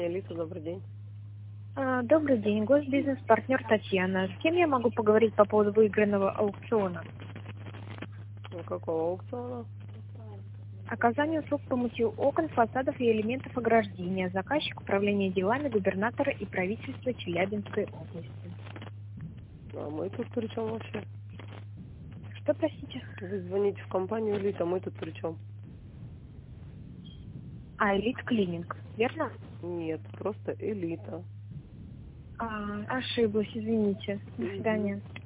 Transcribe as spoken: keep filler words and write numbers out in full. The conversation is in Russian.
Элита, добрый день. А, Добрый день, госбизнес-партнер Татьяна. С кем я могу поговорить по поводу выигранного аукциона? Ну, какого аукциона? Оказание услуг по мытью окон, фасадов и элементов ограждения. Заказчик управления делами губернатора и правительства Челябинской области. А мы тут при чем вообще? Что, простите? Вы звоните в компанию Элита, мы тут при чем? А, Элит Клининг, верно? Нет, просто Элита. А, ошиблась, извините. До Мгм. свидания.